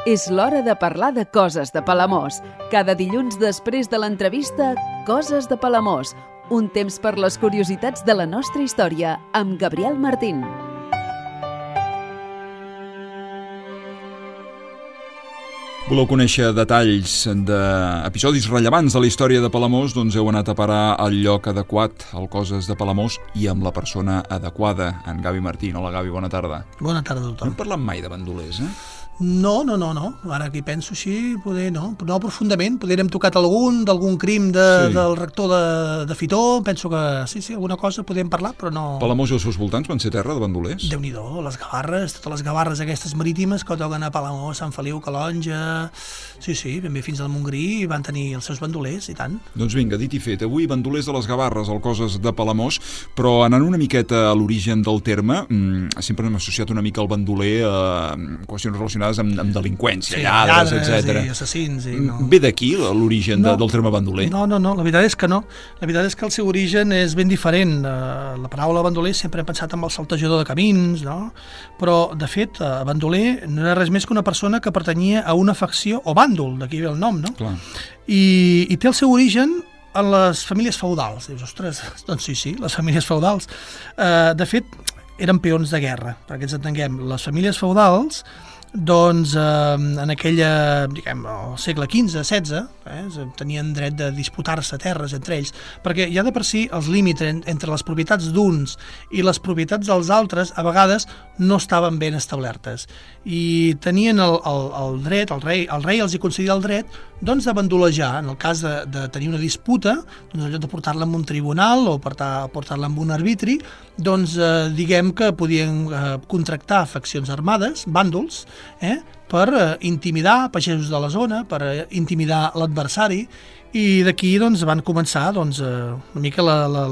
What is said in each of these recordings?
És l'hora de parlar de coses de Palamós. Cada dilluns després de l'entrevista, Coses de Palamós. Un temps per les curiositats de la nostra història, amb Gabriel Martín. Voleu conèixer detalls d'episodis rellevants de la història de Palamós? Doncs heu anat a parar al lloc adequat, al Coses de Palamós, i amb la persona adequada, en Gavi Martín. Hola, Gavi, bona tarda. Bona tarda a tothom. No hem parlat mai de bandolers, eh? No. Ara que hi penso així, poder no. No profundament. Poder hem tocat d'algun crim del rector de Fitó. Penso que sí, alguna cosa podem parlar, però no... Palamós i els seus voltants van ser terra de bandolers? Déu-n'hi-do, les gavarres, totes les gavarres aquestes marítimes que toquen a Palamós, Sant Feliu, Calonja... Sí, ben bé fins al Montgrí van tenir els seus bandolers, i tant. Doncs vinga, dit i fet, avui bandolers de les gavarres, al Coses de Palamós, però anant una miqueta a l'origen del terme, sempre hem associat una mica el bandoler a qüestions relacionades amb delinqüència, lladres, etc. I assassins. Ve d'aquí l'origen del terme bandoler? No, la veritat és que no. La veritat és que el seu origen és ben diferent. La paraula bandoler sempre hem pensat en el saltejador de camins, no? Però, de fet, bandoler no era res més que una persona que pertanyia a una facció, o bàndol, d'aquí ve el nom, no? Clar. I té el seu origen en les famílies feudals. Dius, ostres, doncs sí, les famílies feudals. De fet, eren peons de guerra, perquè ens entenguem. Les famílies feudals, doncs, en aquella, diguem, al segle XV, XVI, tenien dret de disputar-se terres entre ells, perquè ja de per si els límits entre les propietats d'uns i les propietats dels altres a vegades no estaven ben establertes, i tenien el dret, el rei els hi concedia el dret, doncs, de bandolejar, en el cas de tenir una disputa, doncs, en lloc de portar-la en un tribunal o portar-la en un arbitri, doncs, diguem que podien contractar faccions armades, bàndols, per intimidar pagesos de la zona, per intimidar l'adversari, i d'aquí doncs, van començar una mica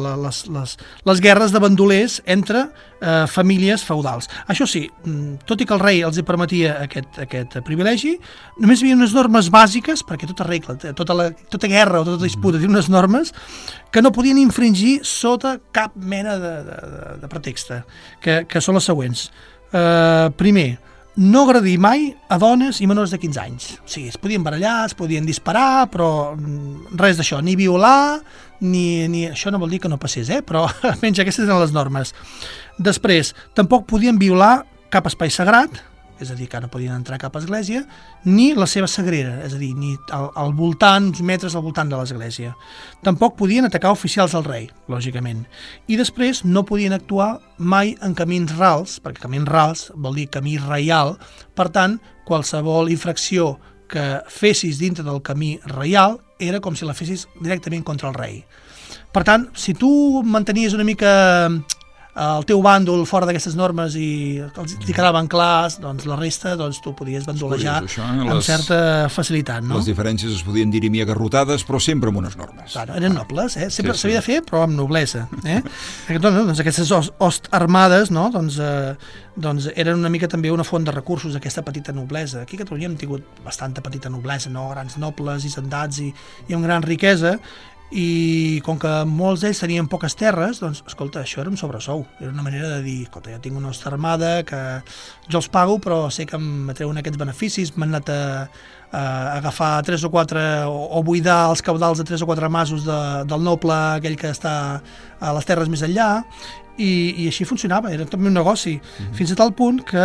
les guerres de bandolers entre famílies feudals. Això sí, tot i que el rei els permetia aquest privilegi, només hi havia unes normes bàsiques, perquè tota regla, tota guerra o tota disputa té unes normes que no podien infringir sota cap mena de pretext, que són les següents. Primer, no agredir mai a dones i menors de 15 anys. O sigui, es podien barallar, es podien disparar, però res d'això, ni violar, ni... Això no vol dir que no passés, però almenys aquestes eren les normes. Després, tampoc podien violar cap espai sagrat, és a dir, que no podien entrar a cap església, ni la seva sagrera, és a dir, ni al voltant, uns metres al voltant de l'església. Tampoc podien atacar oficials del rei, lògicament. I després no podien actuar mai en camins rals, perquè camins rals vol dir camí reial, per tant, qualsevol infracció que fessis dintre del camí reial era com si la fessis directament contra el rei. Per tant, si tu mantenies una mica el teu bàndol fora d'aquestes normes i els quedaven clars, doncs la resta tu podies bandolejar amb certa facilitat, no? Les diferències es podien dirimir a garrotades, però sempre amb unes normes. Claro, eren nobles, sempre s'havia de fer, però amb noblesa. Doncs aquestes host armades, no? Doncs eren una mica també una font de recursos, aquesta petita noblesa. Aquí a Catalunya hem tingut bastanta petita noblesa, no? Grans nobles, hisendats i amb gran riquesa, i com que molts d'ells tenien poques terres, doncs, escolta, això era un sobresou. Era una manera de dir, escolta, jo tinc una hosta armada que jo els pago, però sé que em treuen aquests beneficis, m'han anat a agafar 3 o 4 o buidar els caudals de 3 o 4 masos del noble, aquell que està a les terres més enllà, i així funcionava, era també un negoci, fins a tal punt que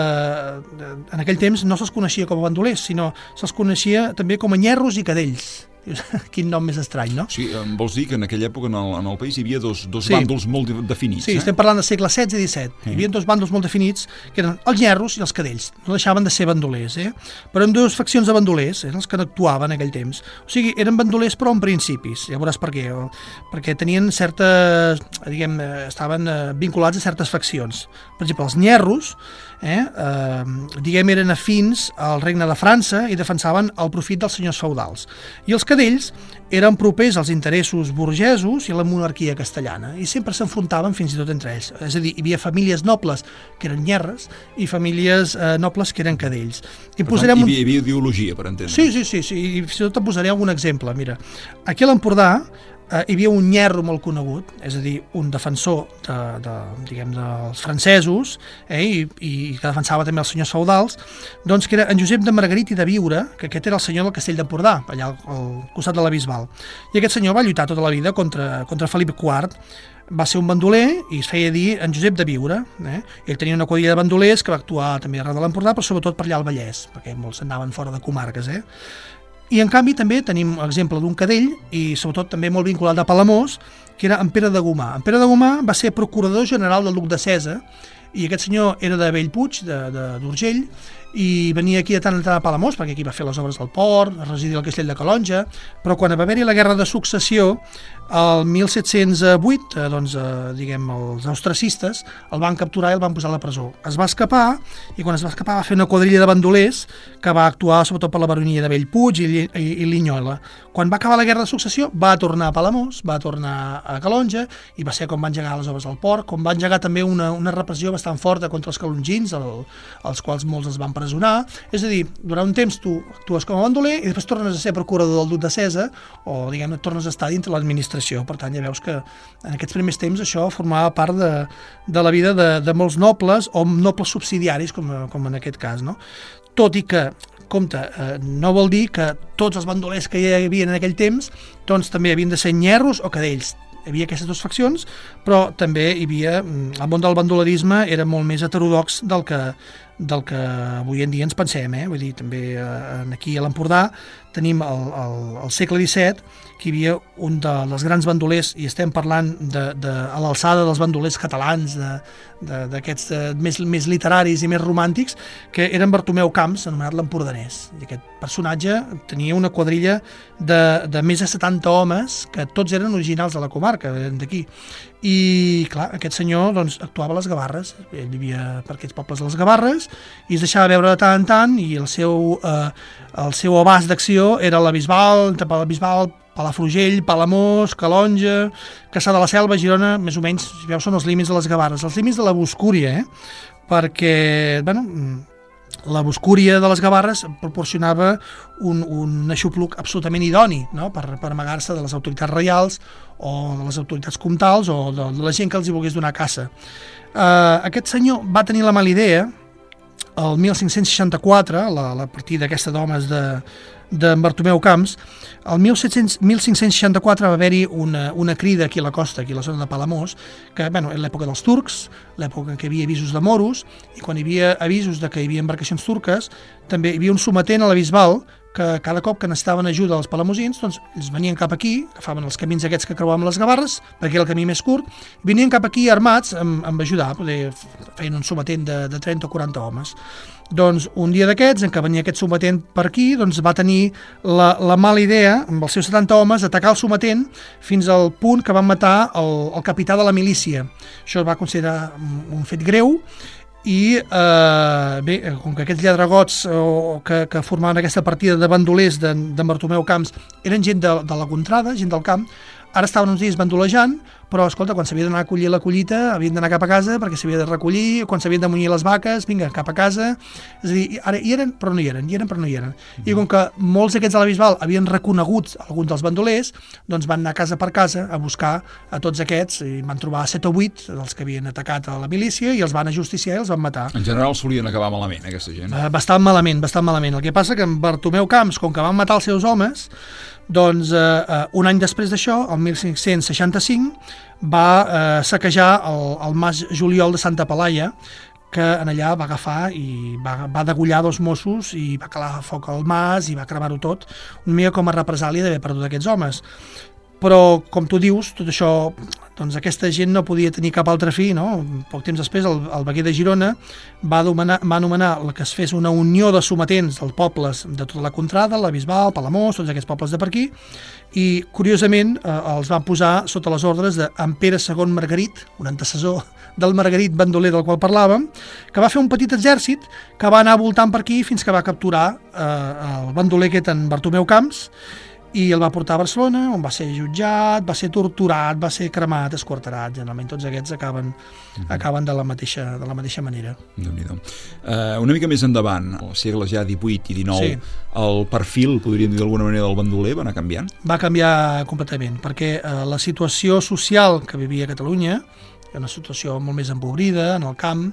en aquell temps no se'ls coneixia com a bandolers, sinó se'ls coneixia també com a nyerros i cadells. Quin nom més estrany, no? Sí, vols dir que en aquella època en el país hi havia dos bàndols molt definits? Sí, estem parlant del segle XVI i XVII. Hi havia dos bàndols molt definits, que eren els nyerros i els cadells. No deixaven de ser bandolers, però eren dues faccions de bandolers, eren els que actuaven en aquell temps. O sigui, eren bandolers però en principis, ja veuràs per què. Perquè tenien certes, estaven vinculats a certes faccions. Per exemple, els nyerros, eren afins al regne de França i defensaven el profit dels senyors feudals. I els cadells eren propers als interessos burgesos i a la monarquia castellana, i sempre s'enfrontaven fins i tot entre ells. És a dir, hi havia famílies nobles que eren nyerres i famílies nobles que eren cadells. Per tant, hi havia ideologia, per entendre. Sí, i fins i tot et posaré algun exemple. Mira, aquí a l'Empordà hi havia un nyerro molt conegut, és a dir, un defensor dels francesos, i que defensava també els senyors feudals, doncs que era en Josep de Margarit i de Biure, que aquest era el senyor del castell d'Empordà, allà al costat de la Bisbal. I aquest senyor va lluitar tota la vida contra Felip IV, va ser un bandoler i es feia dir en Josep de Biure. Ell tenia una quadrilla de bandolers que va actuar també arreu de l'Empordà, però sobretot per allà al Vallès, perquè molts anaven fora de comarques. I en canvi també tenim l'exemple d'un cadell i sobretot també molt vinculat a Palamós, que era en Pere de Gomà. En Pere de Gomà va ser procurador general del duc de Cesa i aquest senyor era de Bellpuig, d'Urgell, i venia aquí de tant en tant a Palamós, perquè aquí va fer les obres del port, residia al castell de Calonja, però quan va haver-hi la guerra de successió, el 1708, els austracistes el van capturar i el van posar a la presó. Es va escapar, i quan es va escapar va fer una quadrilla de bandolers que va actuar sobretot per la baronia de Bellpuig i Linyola. Quan va acabar la guerra de successió va tornar a Palamós, va tornar a Calonja, i va ser com va engegar les obres del port, com va engegar també una repressió bastant forta contra els calongins, els quals molts es van presonar. És a dir, durant un temps tu actues com a bandoler i després tornes a ser procurador del duc de Cesa o, diguem-ne, tornes a estar dintre l'administració. Per tant, ja veus que en aquests primers temps això formava part de la vida de molts nobles o nobles subsidiaris, com en aquest cas, no? Tot i que, compte, no vol dir que tots els bandolers que hi havia en aquell temps doncs també havien de ser nyerros o cadells. Hi havia aquestes dues faccions, però també hi havia... El món del bandolerisme era molt més heterodox del que avui en dia ens pensem. Vull dir, també aquí a l'Empordà tenim al segle XVII que hi havia un dels grans bandolers, i estem parlant a l'alçada dels bandolers catalans, d'aquests més literaris i més romàntics, que eren Bartomeu Camps, anomenat l'Empordanès. I aquest personatge tenia una quadrilla de més de 70 homes, que tots eren originals de la comarca, d'aquí. I, clar, aquest senyor doncs, actuava a les Gavarres. Ell vivia per aquests pobles de les Gavarres i es deixava veure de tant en tant, i el seu abast d'acció era la Bisbal, Palafrugell, Palamós, Calonja, Caçà de la Selva, Girona, més o menys, si veus, són els límits de les Gavarres, els límits de la Boscúria, perquè, la Boscúria de les Gavarres proporcionava un aixopluc absolutament idoni, no? per amagar-se de les autoritats reials o de les autoritats comtals o de la gent que els hi volgués donar caça. Aquest senyor va tenir la mala idea el 1564, la partida aquesta d'homes de Bartomeu Camps. El 1564 va haver-hi una crida aquí a la costa, aquí a la zona de Palamós, que era l'època dels turcs, l'època en què hi havia avisos de moros, i quan hi havia avisos de que hi havia embarcacions turques, també hi havia un sometent a la Bisbal que cada cop que necessitaven ajuda als palamosins, doncs ells venien cap aquí, agafaven els camins aquests que creuaven les Gavarres, perquè era el camí més curt, i venien cap aquí armats amb ajudar, feien un sometent de 30 o 40 homes. Doncs un dia d'aquests, en què venia aquest sometent per aquí, doncs va tenir la mala idea, amb els seus 70 homes, d'atacar el sometent fins al punt que van matar el capità de la milícia. Això es va considerar un fet greu, i com que aquests lladregots que formaven aquesta partida de bandolers d'en Bartomeu Camps eren gent de la contrada, gent del camp, ara estaven uns dies bandolejant, però escolta, quan s'havia d'anar a collir la collita havien d'anar cap a casa perquè s'havia de recollir, quan s'havien de munyir les vaques, vinga, cap a casa. És a dir, ara hi eren però no hi eren, I com que molts d'aquests de la Bisbal havien reconegut alguns dels bandolers, doncs van anar casa per casa a buscar a tots aquests, i van trobar 7 o 8 dels que havien atacat a la milícia i els van ajusticiar i els van matar. En general solien acabar malament, aquesta gent. Bastant malament. El que passa que en Bartomeu Camps, com que van matar els seus homes, doncs un any després d'això, el 1565, va saquejar el mas Juliol de Santa Pelaia, que en allà va agafar i va degollar 2 Mossos i va calar foc al mas i va cremar-ho tot, una mica com a represàlia d'haver perdut aquests homes. Però, com tu dius, tot això, doncs aquesta gent no podia tenir cap altre fi, no? Poc temps després, el veguer de Girona va anomenar que es fes una unió de sometents dels pobles de tota la contrada, la Bisbal, Palamós, tots aquests pobles de per aquí, i, curiosament, els van posar sota les ordres d'en Pere II Margarit, un antecessor del Margarit bandoler del qual parlàvem, que va fer un petit exèrcit que va anar voltant per aquí fins que va capturar el bandoler aquest en Bartomeu Camps, i el va portar a Barcelona, on va ser jutjat, va ser torturat, va ser cremat, esquarterat. Generalment tots aquests acaben de la mateixa manera. Déu-n'hi-do. Una mica més endavant, als segles ja 18 i 19, el perfil, podríem dir d'alguna manera, del bandoler va anar canviant? Va canviar completament, perquè la situació social que vivia a Catalunya, una situació molt més empobrida, en el camp,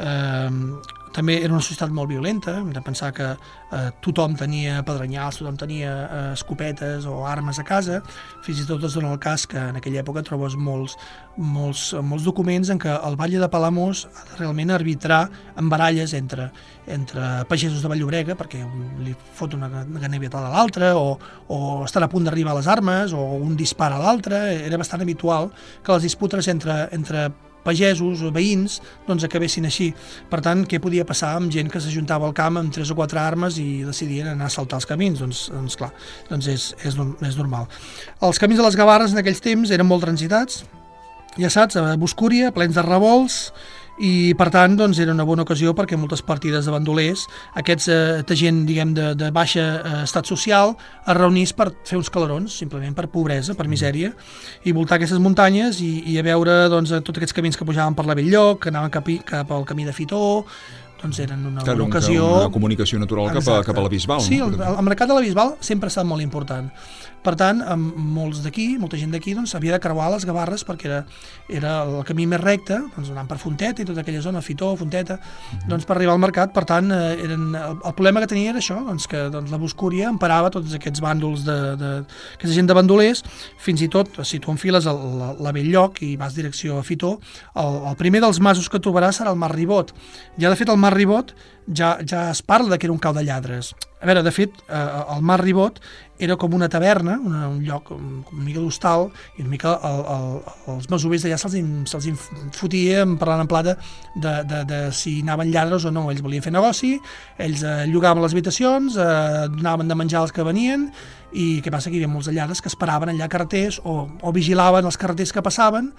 també era una societat molt violenta. Hem de pensar que tothom tenia pedrenyals, tothom tenia escopetes o armes a casa. Fins i tot es dona el cas que en aquella època trobes molts documents en què el batlle de Palamós ha de realment arbitrar en baralles entre pagesos de Vall-llobrega, perquè un li fot una ganevieta a l'altre, o estan a punt d'arribar a les armes, o un dispara a l'altre. Era bastant habitual que les disputes entre pagesos o veïns doncs acabessin així. Per tant, què podia passar amb gent que s'ajuntava al camp amb 3 o 4 armes i decidien anar a saltar els camins? Doncs clar, és normal. Els camins de les Gavarres en aquells temps eren molt transitats, ja saps, a Boscúria, plens de revolts, i per tant doncs, era una bona ocasió perquè moltes partides de bandolers, aquesta gent diguem de baixa estat social, es reunís per fer uns calarons, simplement per pobresa, per misèria, i voltar aquestes muntanyes i a veure doncs, tots aquests camins que pujaven per la Belllloc, que anaven cap al camí de Fitó. Doncs eren una bona ocasió. Una comunicació natural cap a la Bisbal. Sí, el mercat de la Bisbal sempre ha estat molt important. Per tant, molta gent d'aquí doncs, havia de creuar les Gavarres perquè era el camí més recte, doncs, anant per Fonteta i tota aquella zona, Fitó, Fonteta, doncs, per arribar al mercat. Per tant, el problema que tenia era això, doncs, que la Boscúria emparava tots aquests bàndols aquesta gent de bandolers. Fins i tot, si tu enfiles la Belllloc i vas direcció a Fitó, el primer dels masos que trobaràs serà el Mas Ribot. Ja, de fet, el Mas Ribot ja es parla que era un cau de lladres. A veure, de fet, el Mas Ribot era com una taverna, un lloc una mica d'hostal, i una mica els masovers d'allà se'ls fotia parlant en plata de si anaven lladres o no. Ells volien fer negoci, ells llogaven les habitacions, donaven de menjar als que venien, i què passa? Que hi havia molts de lladres que esperaven allà carreters o vigilaven els carreters que passaven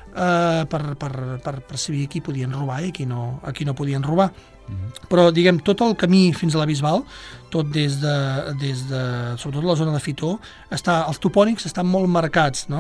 per saber qui podien robar i qui no podien robar. Però, diguem, tot el camí fins a la Bisbal, tot des de sobretot la zona de Fitó, els topònics estan molt marcats, no?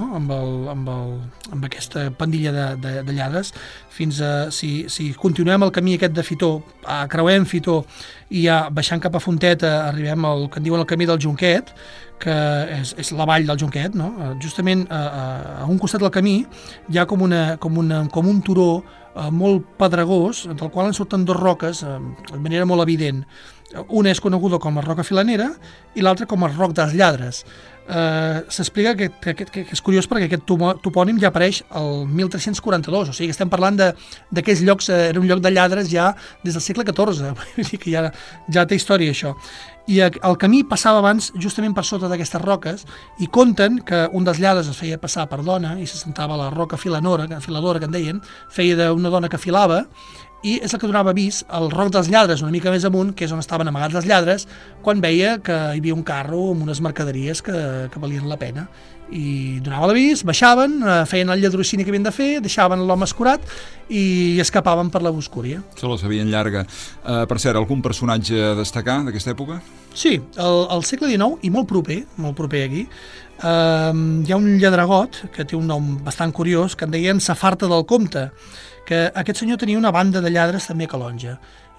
amb aquesta pandilla de lladres. Fins a, si continuem el camí aquest de Fitó, creuem Fitó i ja baixant cap a Fonteta arribem al que en diuen el camí del Jonquet, que és la vall del Jonquet, no? Justament a un costat del camí hi ha com un turó molt pedregós, del qual en surten 2 roques de manera molt evident. Una és coneguda com a roca filanera i l'altra com a roc dels lladres. S'explica que és curiós perquè aquest topònim ja apareix el 1342, o sigui que estem parlant d'aquells llocs, era un lloc de lladres ja des del segle XIV, vull dir que ja té història això. I el camí passava abans justament per sota d'aquestes roques i conten que un dels lladres es feia passar per dona i se sentava a la roca filadora que en deien, feia d'una dona que filava, i és el que donava avís al roc dels lladres, una mica més amunt, que és on estaven amagats els lladres, quan veia que hi havia un carro amb unes mercaderies que valien la pena. I donava l'avís, baixaven, feien el lladrocini que havien de fer, deixaven l'home escurat i escapaven per la Boscúria. Se la sabien llarga. Per cert, algun personatge a destacar d'aquesta època? Sí, al segle XIX, i molt proper aquí, hi ha un lladregot que té un nom bastant curiós, que en deien Safarta del Comte, que aquest senyor tenia una banda de lladres també a Calonge,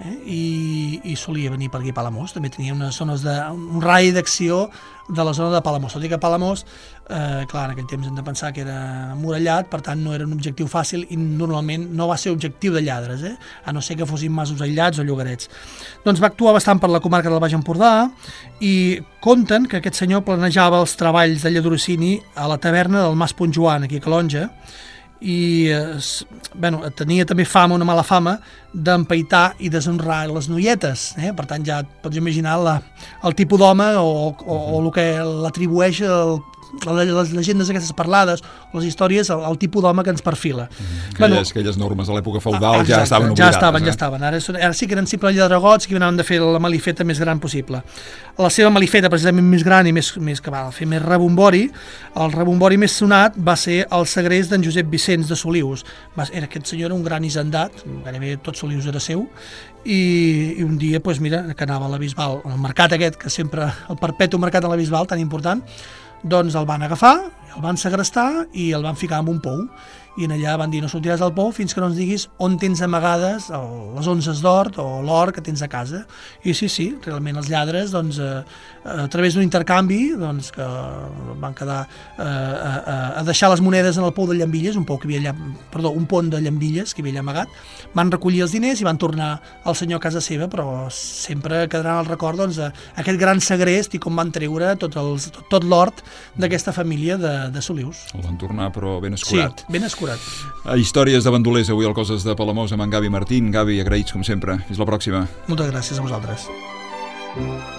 i solia venir per aquí a Palamós. També tenia unes zones un rai d'acció de la zona de Palamós. Tot i que Palamós, clar, en aquell temps hem de pensar que era murallat, per tant no era un objectiu fàcil i normalment no va ser objectiu de lladres, a no ser que fossin masos aïllats o llogarets. Doncs va actuar bastant per la comarca del Baix Empordà i conten que aquest senyor planejava els treballs de lladrocini a la taverna del Mas Pontjoan, aquí a Calonge, i tenia també una mala fama d'empaitar i deshonrar les noietes, per tant ja et pots imaginar el tipus d'home o el que l'atribueix les llegendes aquestes parlades, les històries, el tipus d'home que ens perfila. Aquelles normes de l'època feudal ja estaven obligades. Ja estaven. Ara sí que eren simples lladregots que anaven de fer la malifeta més gran possible. La seva malifeta, precisament més gran i més que va fer més rebombori, el rebombori més sonat va ser el segrest d'en Josep Vicenç de Solius. Aquest senyor era un gran hisendat, gairebé tot Solius era seu, i un dia, doncs mira, que anava a la Bisbal, al mercat aquest, que sempre, el perpetu mercat a la Bisbal, tan important, doncs el van agafar, el van segrestar i el van ficar en un pou. I en allà van dir, no sortiràs del pou fins que no ens diguis on tens amagades les onces d'or o l'or que tens a casa. I sí, realment els lladres, doncs, a través d'un intercanvi, doncs, que van quedar a deixar les monedes en el pou de llambilles, un pont de llambilles que hi havia allà amagat, van recollir els diners i van tornar al senyor a casa seva, però sempre quedaran al record, doncs, aquest gran segrest i com van treure tot l'hort d'aquesta família de Solius. El van tornar, però ben escurat. Sí, ben escurat. Històries de bandolers avui al Coses de Palamós amb en Gavi Martín. Gavi, agraïts com sempre. Fins la pròxima. Moltes gràcies a vosaltres.